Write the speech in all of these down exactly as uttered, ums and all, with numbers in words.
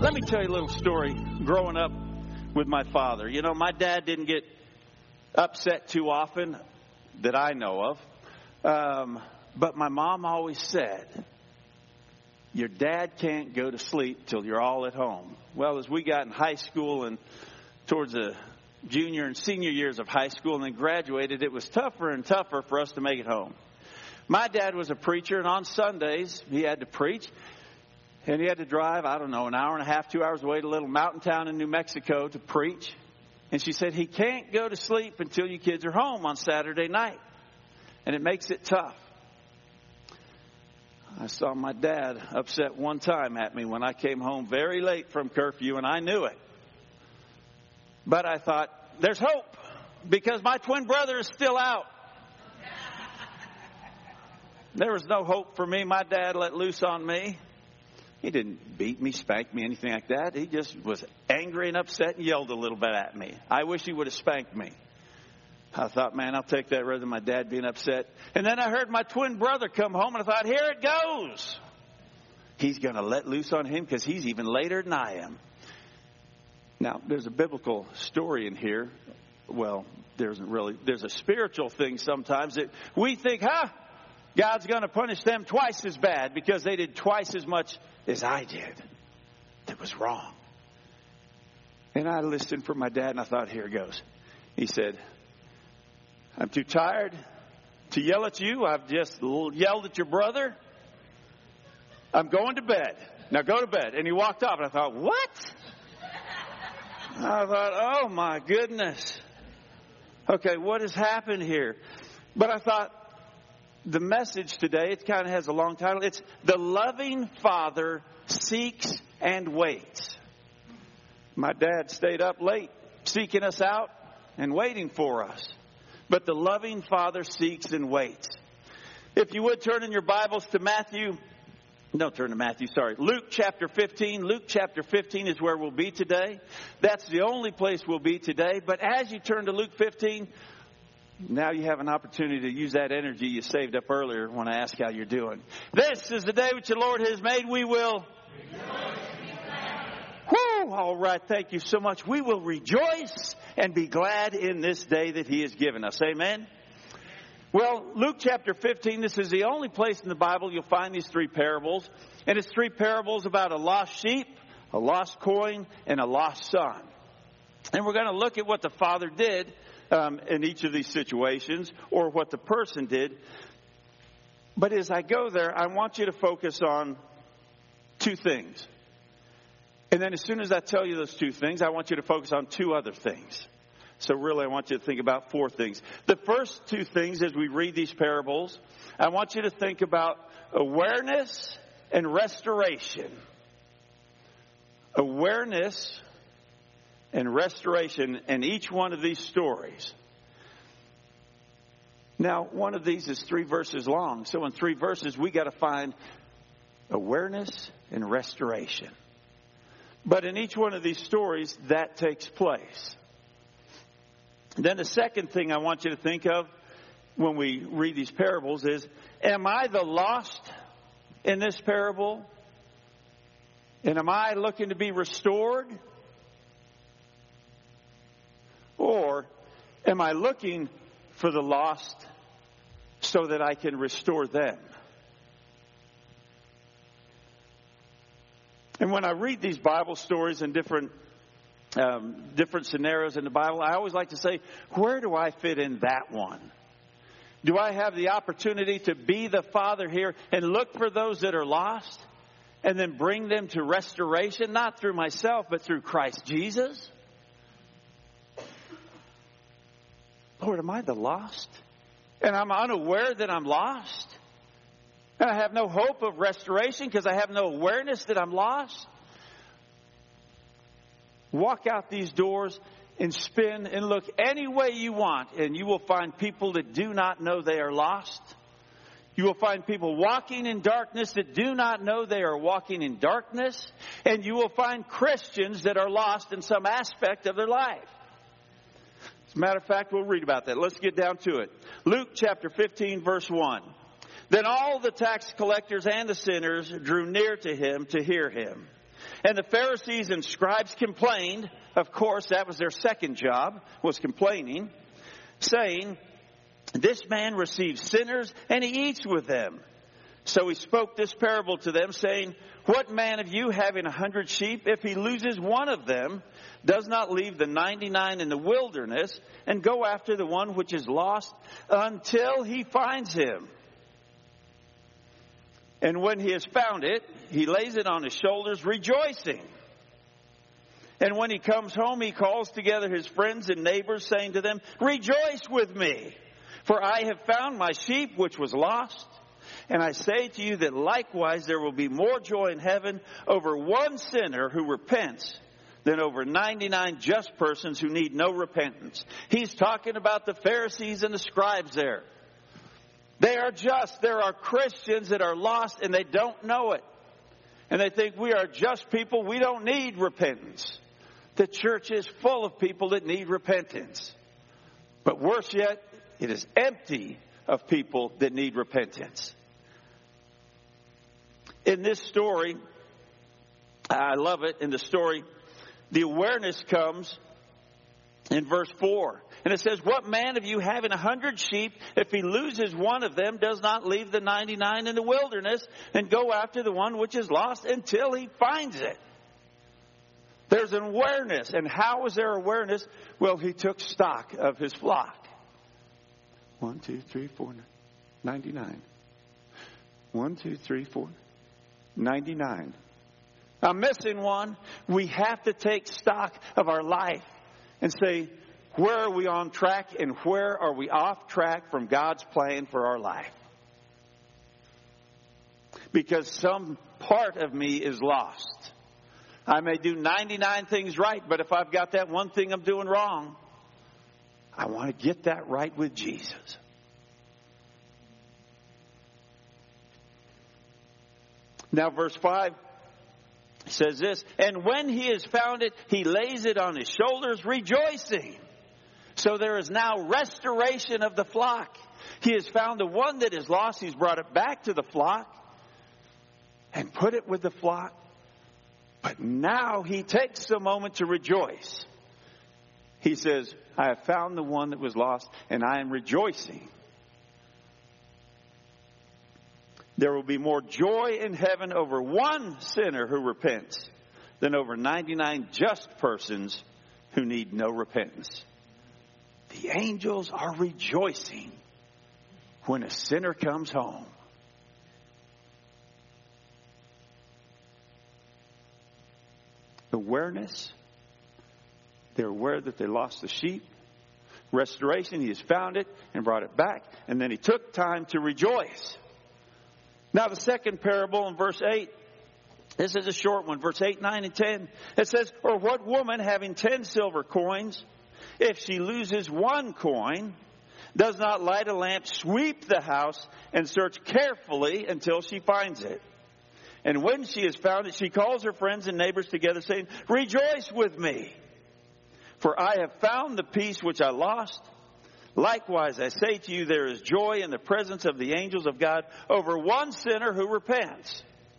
Let me tell you a little story growing up with my father. You know, my dad didn't get upset too often that I know of. Um, but my mom always said, your dad can't go to sleep till you're all at home. Well, as we got in high school and towards the junior and senior years of high school and then graduated, it was tougher and tougher for us to make it home. My dad was a preacher, and on Sundays he had to preach. And he had to drive, I don't know, an hour and a half, two hours away to a little mountain town in New Mexico to preach. And she said, he can't go to sleep until you kids are home on Saturday night. And it makes it tough. I saw my dad upset one time at me when I came home very late from curfew, and I knew it. But I thought, there's hope, because my twin brother is still out. There was no hope for me. My dad let loose on me. He didn't beat me, spank me, anything like that. He just was angry and upset and yelled a little bit at me. I wish he would have spanked me. I thought, man, I'll take that rather than my dad being upset. And then I heard my twin brother come home, and I thought, here it goes. He's going to let loose on him because he's even later than I am. Now, there's a biblical story in here. Well, there isn't really. There's a spiritual thing sometimes that we think, huh, God's going to punish them twice as bad because they did twice as much as I did. That was wrong. And I listened for my dad, and I thought, here it goes. He said, I'm too tired to yell at you. I've just yelled at your brother. I'm going to bed. Now go to bed. And he walked off, and I thought, what? I thought, oh my goodness. Okay, what has happened here? But I thought, the message today, it kind of has a long title. It's The Loving Father Seeks and Waits. My dad stayed up late seeking us out and waiting for us. But the loving Father seeks and waits. If you would turn in your Bibles to Matthew. Don't turn to Matthew, sorry. Luke chapter fifteen. Luke chapter fifteen is where we'll be today. That's the only place we'll be today. But as you turn to Luke fifteen, now you have an opportunity to use that energy you saved up earlier when I asked how you're doing. This is the day which the Lord has made. We will rejoice. Woo! All right, thank you so much. We will rejoice and be glad in this day that He has given us. Amen? Well, Luke chapter fifteen, this is the only place in the Bible you'll find these three parables. And it's three parables about a lost sheep, a lost coin, and a lost son. And we're going to look at what the Father did Um, in each of these situations, or what the person did. But as I go there, I want you to focus on two things. And then as soon as I tell you those two things, I want you to focus on two other things. So really, I want you to think about four things. The first two things, as we read these parables, I want you to think about awareness and restoration. Awareness and restoration in each one of these stories. Now, one of these is three verses long. So in three verses, we got to find awareness and restoration. But in each one of these stories, that takes place. Then the second thing I want you to think of when we read these parables is, am I the lost in this parable? And am I looking to be restored? Or am I looking for the lost so that I can restore them? And when I read these Bible stories and different um, different scenarios in the Bible, I always like to say, where do I fit in that one? Do I have the opportunity to be the Father here and look for those that are lost and then bring them to restoration, not through myself, but through Christ Jesus? Lord, am I the lost? And I'm unaware that I'm lost? And I have no hope of restoration because I have no awareness that I'm lost? Walk out these doors and spin and look any way you want, and you will find people that do not know they are lost. You will find people walking in darkness that do not know they are walking in darkness. And you will find Christians that are lost in some aspect of their life. As a matter of fact, we'll read about that. Let's get down to it. Luke chapter fifteen, verse one. Then all the tax collectors and the sinners drew near to him to hear him. And the Pharisees and scribes complained. Of course, that was their second job, was complaining, saying, "This man receives sinners and he eats with them." So he spoke this parable to them, saying, "What man of you, having a hundred sheep, if he loses one of them, does not leave the ninety-nine in the wilderness and go after the one which is lost until he finds him? And when he has found it, he lays it on his shoulders, rejoicing. And when he comes home, he calls together his friends and neighbors, saying to them, 'Rejoice with me, for I have found my sheep which was lost.' And I say to you that likewise there will be more joy in heaven over one sinner who repents than over ninety-nine just persons who need no repentance." He's talking about the Pharisees and the scribes there. They are just. There are Christians that are lost and they don't know it. And they think we are just people. We don't need repentance. The church is full of people that need repentance. But worse yet, it is empty of people that need repentance. In this story, I love it, in the story, the awareness comes in verse four. And it says, "What man of you having a hundred sheep, if he loses one of them, does not leave the ninety-nine in the wilderness and go after the one which is lost until he finds it?" There's an awareness. And how is there awareness? Well, he took stock of his flock. One, two, three, four, ninety-nine. One, two, three, four, ninety-nine. I'm missing one. We have to take stock of our life and say, where are we on track and where are we off track from God's plan for our life? Because some part of me is lost. I may do ninety-nine things right, but if I've got that one thing I'm doing wrong, I want to get that right with Jesus. Now, verse five says this, "And when he has found it, he lays it on his shoulders, rejoicing." So there is now restoration of the flock. He has found the one that is lost. He's brought it back to the flock and put it with the flock. But now he takes a moment to rejoice. He says, "I have found the one that was lost, and I am rejoicing." There will be more joy in heaven over one sinner who repents than over ninety-nine just persons who need no repentance. The angels are rejoicing when a sinner comes home. Awareness. They're aware that they lost the sheep. Restoration. He has found it and brought it back. And then he took time to rejoice. Now the second parable in verse eight. This is a short one. Verse eight, nine, and ten. It says, "Or what woman having ten silver coins, if she loses one coin, does not light a lamp, sweep the house, and search carefully until she finds it? And when she has found it, she calls her friends and neighbors together, saying, 'Rejoice with me, for I have found the piece which I lost.' Likewise, I say to you, there is joy in the presence of the angels of God over one sinner who repents."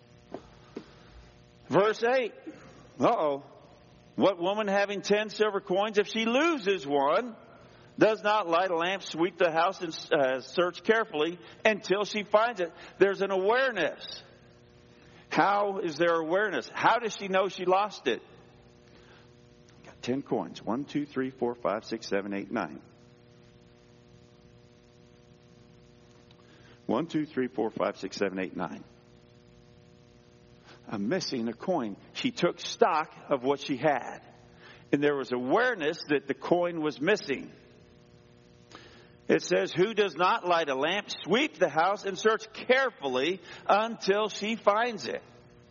Verse eight. Uh-oh. "What woman having ten silver coins, if she loses one, does not light a lamp, sweep the house, and uh, search carefully until she finds it?" There's an awareness. How is there awareness? How does she know she lost it? Got ten coins. One, two, three, four, five, six, seven, eight, nine. One, two, three, four, five, six, seven, eight, nine. I'm missing a coin. She took stock of what she had. And there was awareness that the coin was missing. It says, "Who does not light a lamp, sweep the house, and search carefully until she finds it?"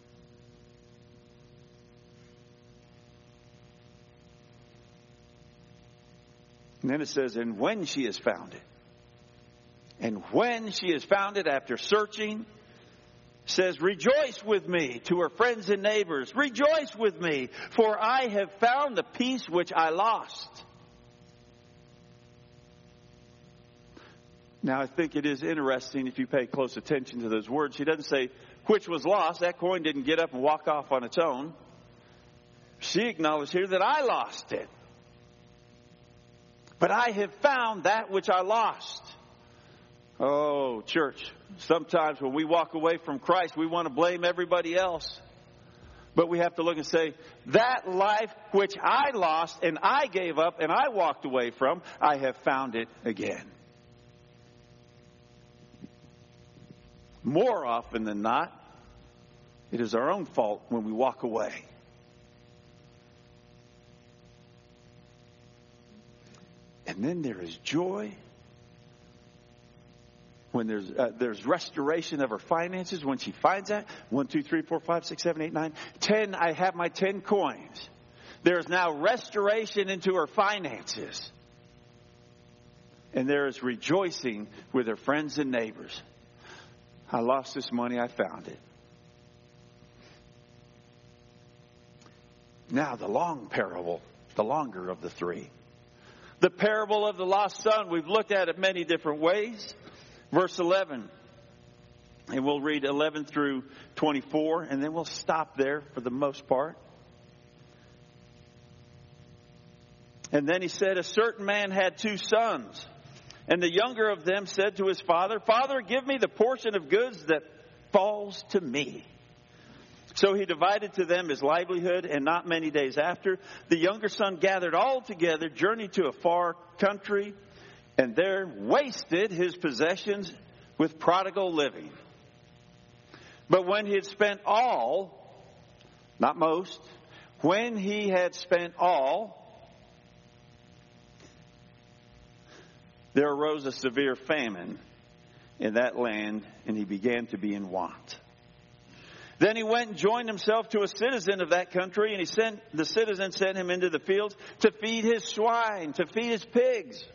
And then it says, "And when she has found it." And when she has found it after searching, says, "Rejoice with me," to her friends and neighbors. "Rejoice with me, for I have found the piece which I lost." Now, I think it is interesting if you pay close attention to those words. She doesn't say which was lost. That coin didn't get up and walk off on its own. She acknowledged here that I lost it. But I have found that which I lost. Oh, church, sometimes when we walk away from Christ, we want to blame everybody else. But we have to look and say, that life which I lost and I gave up and I walked away from, I have found it again. More often than not, it is our own fault when we walk away. And then there is joy when there's uh, there's restoration of her finances when she finds that. One, two, three, four, five, six, seven, eight, nine, ten. I have my ten coins. There is now restoration into her finances. And there is rejoicing with her friends and neighbors. I lost this money, I found it. Now the long parable, the longer of the three. The parable of the lost son, we've looked at it many different ways. Verse eleven, and we'll read eleven through twenty-four, and then we'll stop there for the most part. And then he said, a certain man had two sons, and the younger of them said to his father, Father, give me the portion of goods that falls to me. So he divided to them his livelihood, and not many days after, the younger son gathered all together, journeyed to a far country, and there wasted his possessions with prodigal living. But when he had spent all, not most, when he had spent all, there arose a severe famine in that land, and he began to be in want. Then he went and joined himself to a citizen of that country, and he sent the citizen sent him into the fields to feed his swine, to feed his pigs.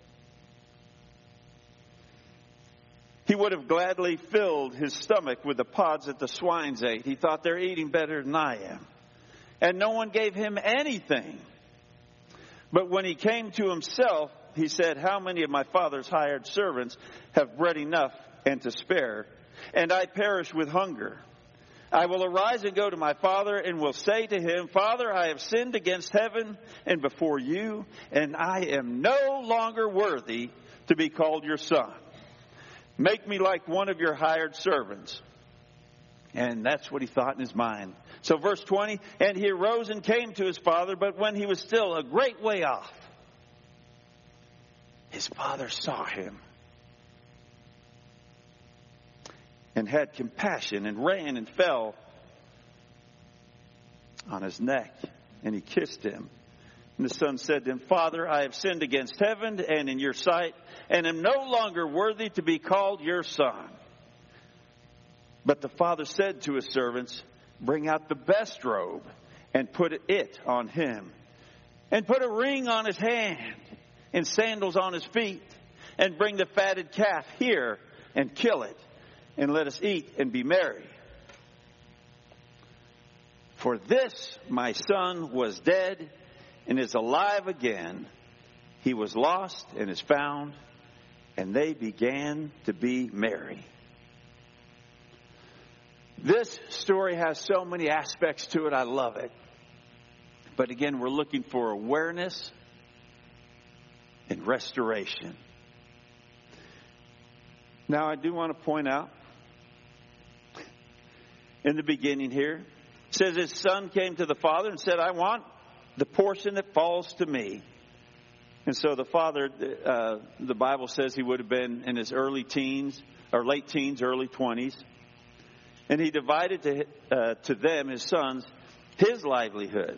He would have gladly filled his stomach with the pods that the swines ate. He thought, they're eating better than I am. And no one gave him anything. But when he came to himself, he said, how many of my father's hired servants have bread enough and to spare, and I perish with hunger? I will arise and go to my father and will say to him, Father, I have sinned against heaven and before you, and I am no longer worthy to be called your son. Make me like one of your hired servants. And that's what he thought in his mind. So verse twenty, and he arose and came to his father, but when he was still a great way off, his father saw him and had compassion and ran and fell on his neck, and he kissed him. And the son said to him, Father, I have sinned against heaven and in your sight, and am no longer worthy to be called your son. But the father said to his servants, bring out the best robe and put it on him, and put a ring on his hand and sandals on his feet, and bring the fatted calf here and kill it, and let us eat and be merry. For this my son was dead and is alive again. He was lost and is found. And they began to be merry. This story has so many aspects to it. I love it. But again, we're looking for awareness and restoration. Now, I do want to point out in the beginning here, it says his son came to the father and said, I want the portion that falls to me. And so the father, uh, the Bible says he would have been in his early teens, or late teens, early twenties. And he divided to, uh, to them, his sons, his livelihood.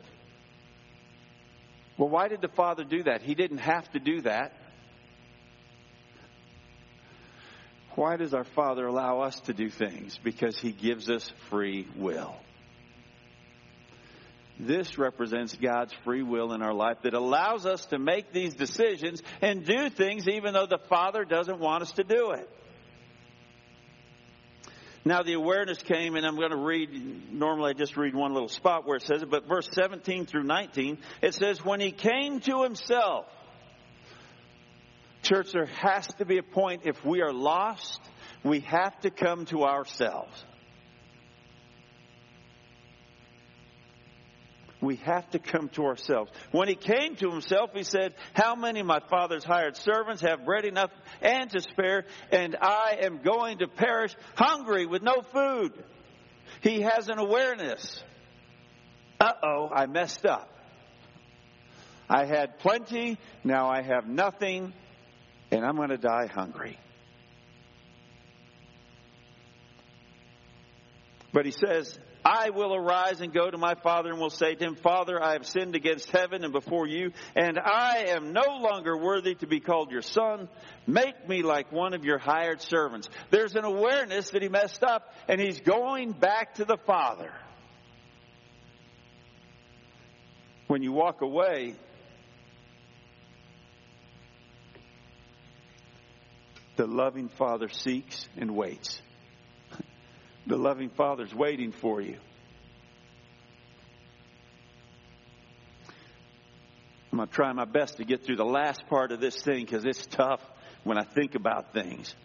Well, why did the father do that? He didn't have to do that. Why does our Father allow us to do things? Because He gives us free will. This represents God's free will in our life that allows us to make these decisions and do things even though the Father doesn't want us to do it. Now the awareness came, and I'm going to read, normally I just read one little spot where it says it, but verse seventeen through nineteen, it says, when he came to himself. Church, there has to be a point, if we are lost, we have to come to ourselves. We have to come to ourselves. When he came to himself, he said, how many of my father's hired servants have bread enough and to spare, and I am going to perish hungry with no food? He has an awareness. Uh-oh, I messed up. I had plenty, now I have nothing, and I'm going to die hungry. But he says, I will arise and go to my father and will say to him, Father, I have sinned against heaven and before you, and I am no longer worthy to be called your son. Make me like one of your hired servants. There's an awareness that he messed up, and he's going back to the Father. When you walk away, the loving Father seeks and waits. The loving Father's waiting for you. I'm going to try my best to get through the last part of this thing because it's tough when I think about things.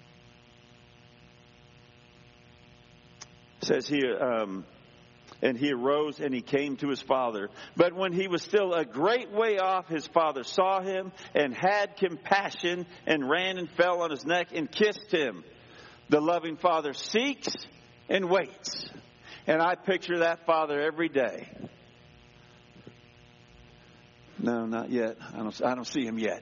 It says here, um, and he arose and he came to his father. But when he was still a great way off, his father saw him and had compassion and ran and fell on his neck and kissed him. The loving Father seeks and waits. And I picture that Father every day. No, not yet. I don't, I don't see him yet.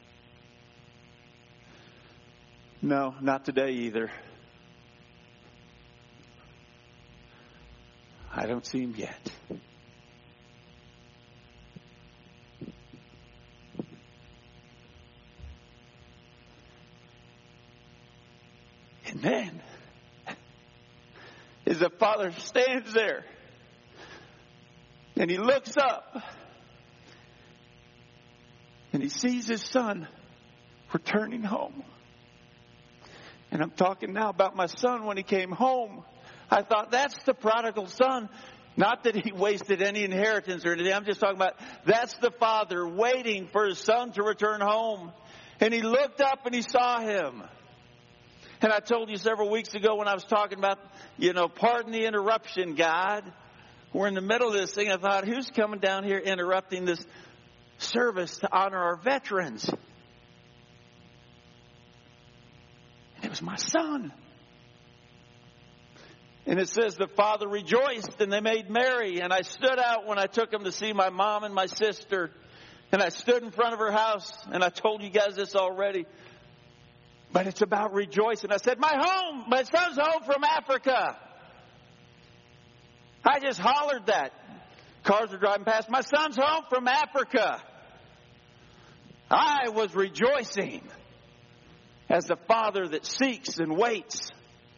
No, not today either. I don't see him yet. And then, as the Father stands there, and he looks up, and he sees his son returning home. And I'm talking now about my son when he came home. I thought, that's the prodigal son. Not that he wasted any inheritance or anything. I'm just talking about, that's the Father waiting for his son to return home. And he looked up and he saw him. And I told you several weeks ago when I was talking about, you know, pardon the interruption, God. We're in the middle of this thing. I thought, who's coming down here interrupting this service to honor our veterans? And it was my son. And it says the father rejoiced and they made merry. And I stood out when I took him to see my mom and my sister. And I stood in front of her house. And I told you guys this already. But it's about rejoicing. I said, my home, my son's home from Africa. I just hollered that. Cars were driving past. My son's home from Africa. I was rejoicing as the father that seeks and waits.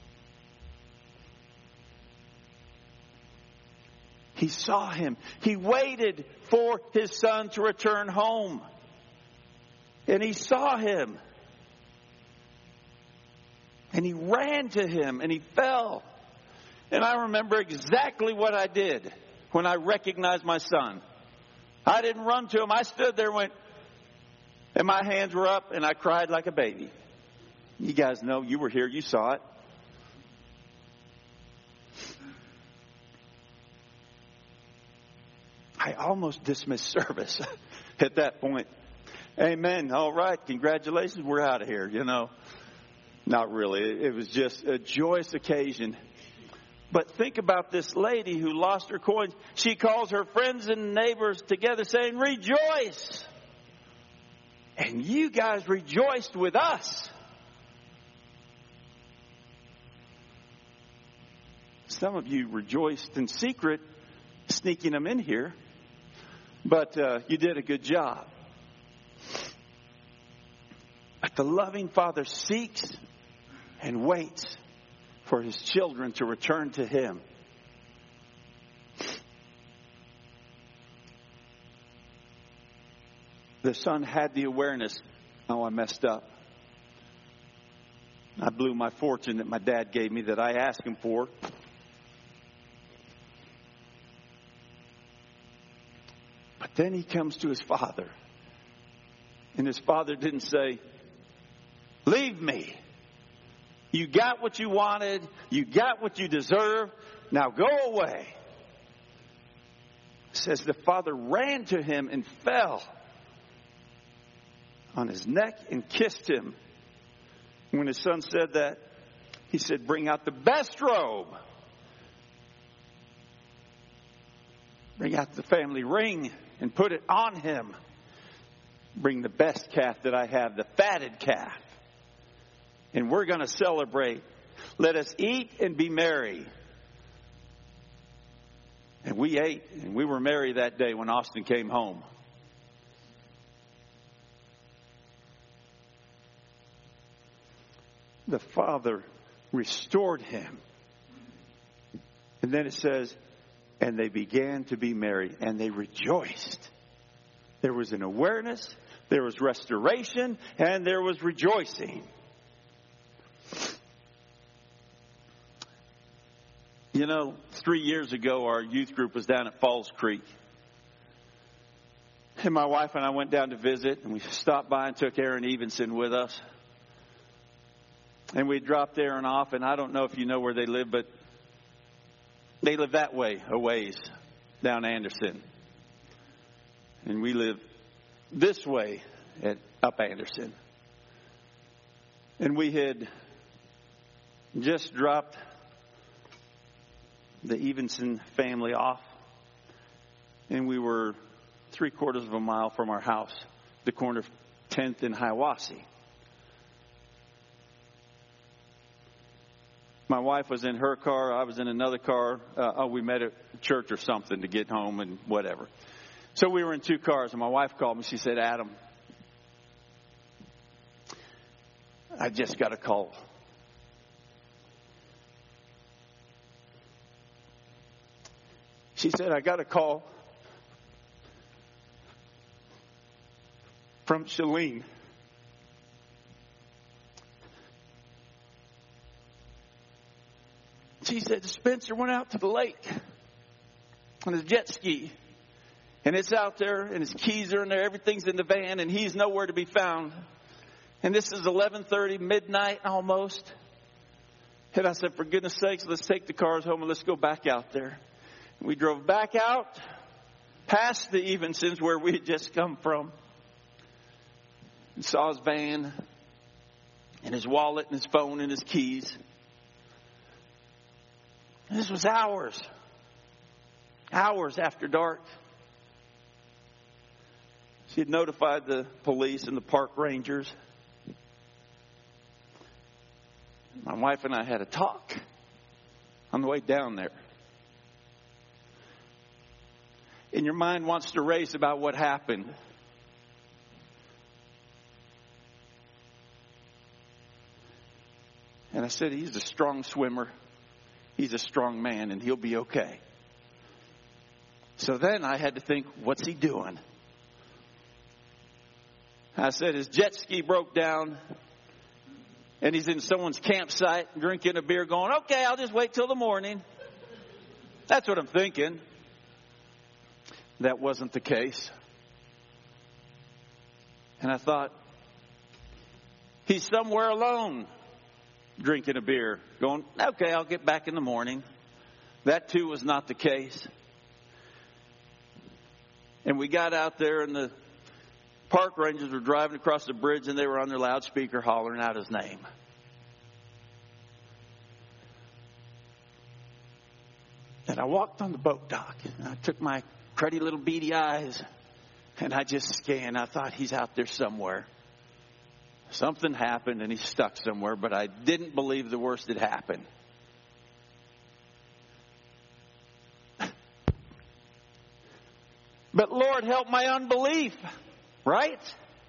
He saw him. He waited for his son to return home. And he saw him. And he ran to him and he fell. And I remember exactly what I did when I recognized my son. I didn't run to him. I stood there and went, and my hands were up and I cried like a baby. You guys know, you were here, you saw it. I almost dismissed service at that point. Amen. All right. Congratulations. We're out of here, you know. Not really. It was just a joyous occasion. But think about this lady who lost her coins. She calls her friends and neighbors together saying, rejoice. And you guys rejoiced with us. Some of you rejoiced in secret, sneaking them in here. But uh, you did a good job. But the loving Father seeks and waits for his children to return to him. The son had the awareness, oh, I messed up. I blew my fortune that my dad gave me that I asked him for. But then he comes to his father. And his father didn't say, leave me. You got what you wanted. You got what you deserve. Now go away. says the father ran to him and fell on his neck and kissed him. When his son said that, he said, bring out the best robe. Bring out the family ring and put it on him. Bring the best calf that I have, the fatted calf. And we're going to celebrate. Let us eat and be merry. And we ate and we were merry that day when Austin came home. The father restored him. And then it says, and they began to be merry and they rejoiced. There was an awareness, there was restoration, and there was rejoicing. You know, three years ago, our youth group was down at Falls Creek. And my wife and I went down to visit, and we stopped by and took Aaron Evenson with us. And we dropped Aaron off, and I don't know if you know where they live, but they live that way, a ways, down Anderson. And we live this way at up Anderson. And we had just dropped the Evenson family off. And we were three quarters of a mile from our house, the corner of tenth and Hiawassee. My wife was in her car. I was in another car. Uh, oh, we met at church or something to get home and whatever. So we were in two cars, and my wife called me. She said, Adam, I just got a call. She said, I got a call from Shalene. She said, Spencer went out to the lake on his jet ski. And it's out there, and his keys are in there. Everything's in the van, and he's nowhere to be found. And this is eleven thirty, midnight almost. And I said, for goodness sakes, let's take the cars home and let's go back out there. And we drove back out past the Evensons where we had just come from. And saw his van and his wallet and his phone and his keys. And this was hours. Hours after dark. She had notified the police and the park rangers. My wife and I had a talk on the way down there. And your mind wants to race about what happened. And I said, he's a strong swimmer. He's a strong man, and he'll be okay. So then I had to think, what's he doing? I said, his jet ski broke down, and he's in someone's campsite drinking a beer going, okay, I'll just wait till the morning. That's what I'm thinking. That wasn't the case. And I thought, he's somewhere alone drinking a beer going, okay, I'll get back in the morning. That too was not the case. And we got out there, and the park rangers were driving across the bridge, and they were on their loudspeaker hollering out his name. And I walked on the boat dock, and I took my cruddy little beady eyes, and I just scanned. I thought, he's out there somewhere. Something happened, and he's stuck somewhere, but I didn't believe the worst had happened. But Lord, help my unbelief. Right?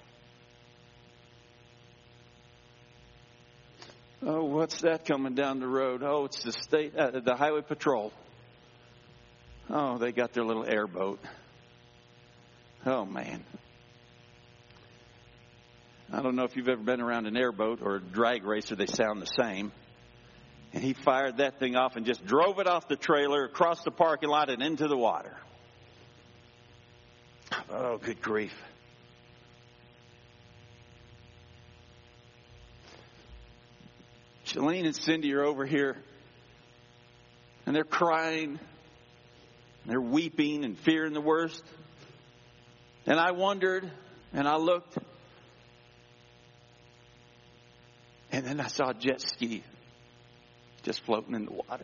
Oh, what's that coming down the road? Oh, it's the state, uh, the highway patrol. Oh, they got their little airboat. Oh, man. I don't know if you've ever been around an airboat or a drag racer. They sound the same. And he fired that thing off and just drove it off the trailer, across the parking lot, and into the water. Oh, good grief. Shalene and Cindy are over here, and they're crying. They're weeping and fearing the worst. And I wondered, and I looked, and then I saw a jet ski just floating in the water.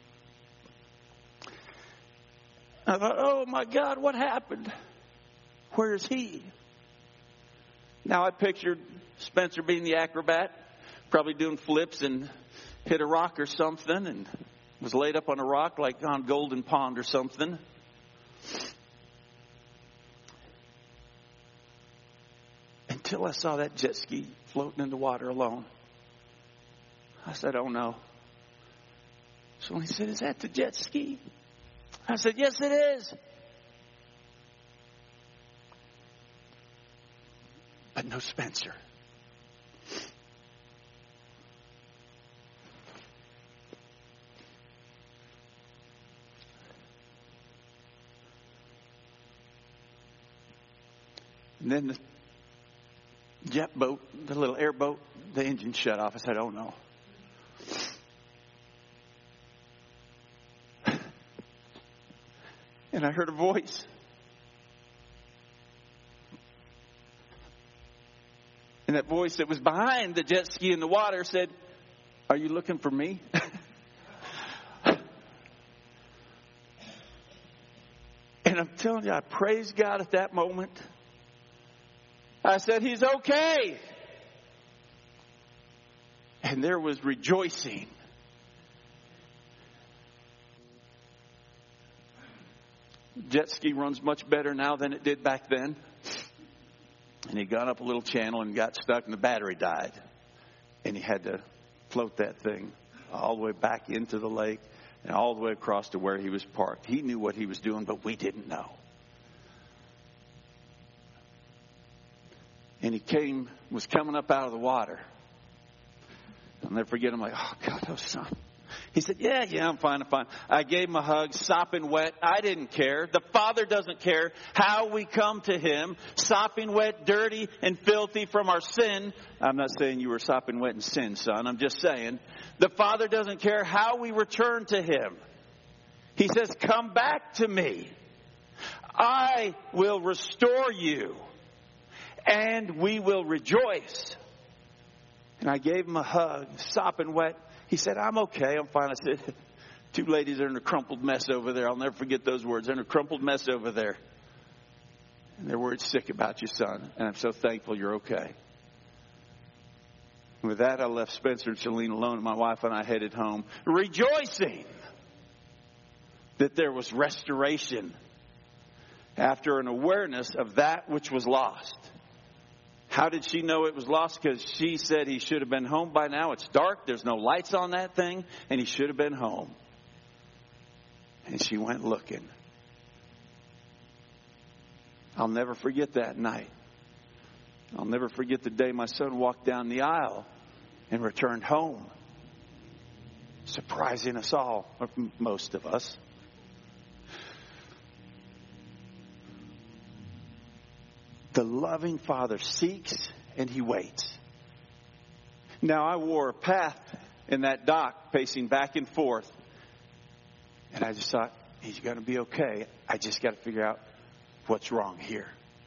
I thought, oh my God, what happened? Where is he? Now I pictured Spencer being the acrobat, probably doing flips and hit a rock or something and was laid up on a rock like on Golden Pond or something. Until I saw that jet ski floating in the water alone. I said, oh no. So he said, is that the jet ski? I said, yes, it is. But no Spencer. And then the jet boat, the little airboat, the engine shut off. I said, oh no. And I heard a voice. And that voice that was behind the jet ski in the water said, are you looking for me? And I'm telling you, I praised God at that moment. I said, he's okay. And there was rejoicing. Jet ski runs much better now than it did back then. And he got up a little channel and got stuck and the battery died. And he had to float that thing all the way back into the lake and all the way across to where he was parked. He knew what he was doing, but we didn't know. And he came, was coming up out of the water. I'll never forget him, like, oh God, oh son. He said, yeah, yeah, I'm fine, I'm fine. I gave him a hug, sopping wet. I didn't care. The Father doesn't care how we come to him, sopping wet, dirty, and filthy from our sin. I'm not saying you were sopping wet in sin, son. I'm just saying the Father doesn't care how we return to him. He says, come back to me. I will restore you, and we will rejoice. And I gave him a hug, sopping wet. He said, I'm okay. I'm fine. I said, two ladies are in a crumpled mess over there. I'll never forget those words. They're in a crumpled mess over there. And they're worried sick about you, son. And I'm so thankful you're okay. And with that, I left Spencer and Shalene alone. And my wife and I headed home, rejoicing that there was restoration after an awareness of that which was lost. How did she know it was lost? Because she said he should have been home by now. It's dark. There's no lights on that thing. And he should have been home. And she went looking. I'll never forget that night. I'll never forget the day my son walked down the aisle and returned home. Surprising us all, or most of us. The loving Father seeks and he waits. Now I wore a path in that dock, pacing back and forth. And I just thought, he's going to be okay. I just got to figure out what's wrong here.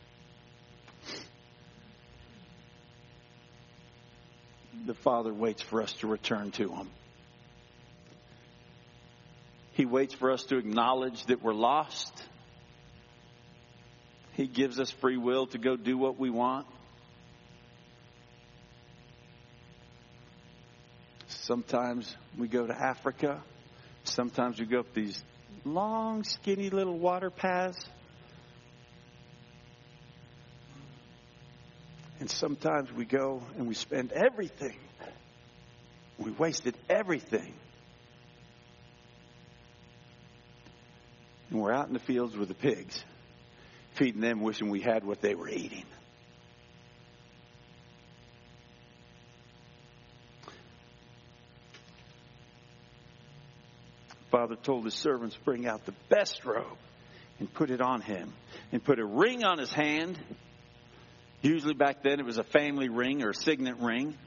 The Father waits for us to return to him. He waits for us to acknowledge that we're lost. He gives us free will to go do what we want. Sometimes we go to Africa. Sometimes we go up these long, skinny little water paths. And sometimes we go and we spend everything. We wasted everything. And we're out in the fields with the pigs, feeding them, wishing we had what they were eating. Father told his servants, bring out the best robe and put it on him, and put a ring on his hand. Usually back then it was a family ring or a signet ring.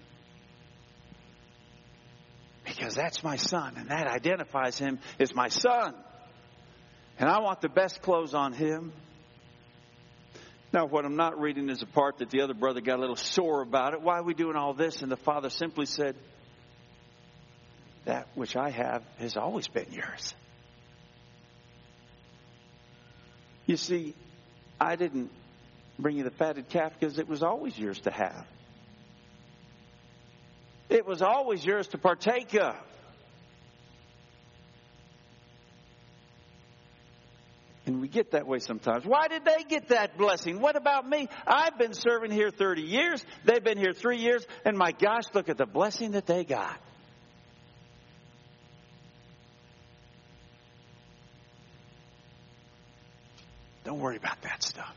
Because that's my son, and that identifies him as my son. And I want the best clothes on him. Now, what I'm not reading is a part that the other brother got a little sore about it. Why are we doing all this? And the father simply said, that which I have has always been yours. You see, I didn't bring you the fatted calf because it was always yours to have. It was always yours to partake of. And we get that way sometimes. Why did they get that blessing? What about me? I've been serving here thirty years. They've been here three years. And my gosh, look at the blessing that they got. Don't worry about that stuff.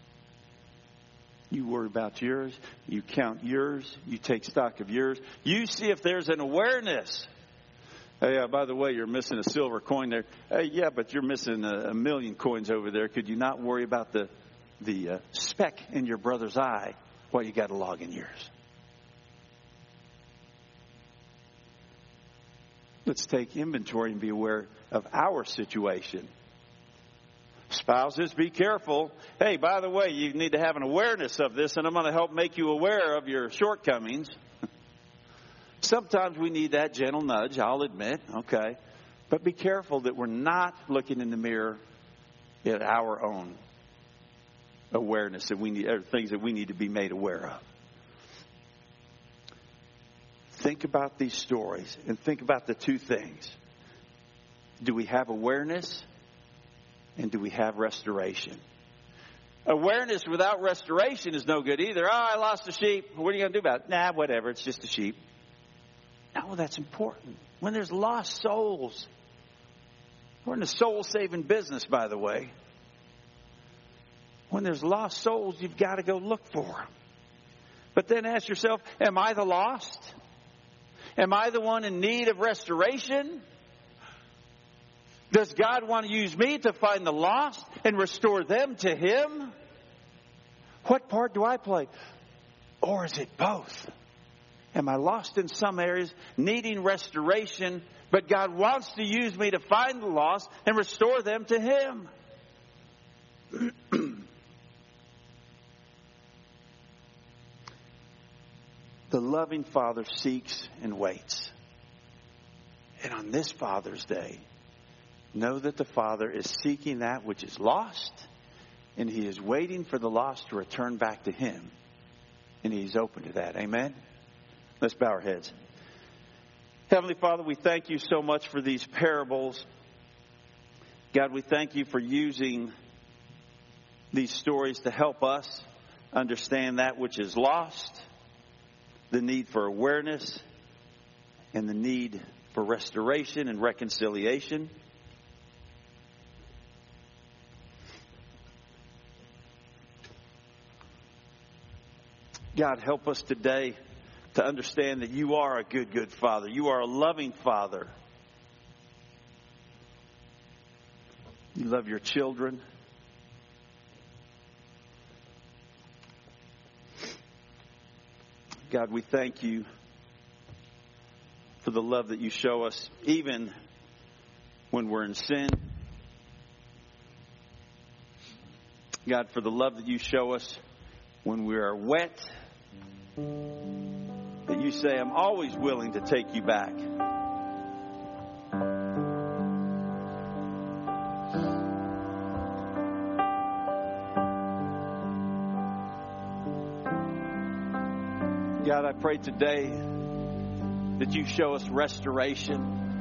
You worry about yours. You count yours. You take stock of yours. You see if there's an awareness. Hey, uh, by the way, you're missing a silver coin there. Hey, yeah, but you're missing a, a million coins over there. Could you not worry about the the uh, speck in your brother's eye while you got a log in yours? Let's take inventory and be aware of our situation. Spouses, be careful. Hey, by the way, you need to have an awareness of this, and I'm going to help make you aware of your shortcomings. Sometimes we need that gentle nudge, I'll admit, okay. But be careful that we're not looking in the mirror at our own awareness that we need, or things that we need to be made aware of. Think about these stories and think about the two things. Do we have awareness? And do we have restoration? Awareness without restoration is no good either. Oh, I lost a sheep. What are you going to do about it? Nah, whatever. It's just a sheep. No, that's important. When there's lost souls. We're in the soul-saving business, by the way. When there's lost souls, you've got to go look for them. But then ask yourself, am I the lost? Am I the one in need of restoration? Does God want to use me to find the lost and restore them to Him? What part do I play? Or is it both? Am I lost in some areas, needing restoration, but God wants to use me to find the lost and restore them to Him? The loving Father seeks and waits. And on this Father's Day, know that the Father is seeking that which is lost, and He is waiting for the lost to return back to Him. And He's open to that. Amen? Let's bow our heads. Heavenly Father, we thank You so much for these parables. God, we thank You for using these stories to help us understand that which is lost, the need for awareness, and the need for restoration and reconciliation. God, help us today to understand that You are a good, good Father. You are a loving Father. You love Your children. God, we thank You for the love that You show us, even when we're in sin. God, for the love that You show us when we are wet, that You say, I'm always willing to take you back. God, I pray today that You show us restoration.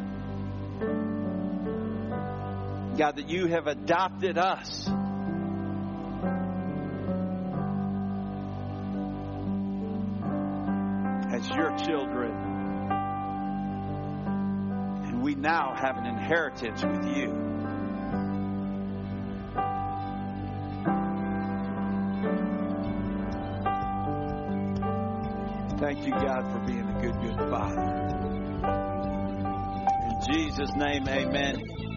God, that You have adopted us as Your children. And we now have an inheritance with You. Thank You, God, for being a good, good Father. In Jesus' name, amen.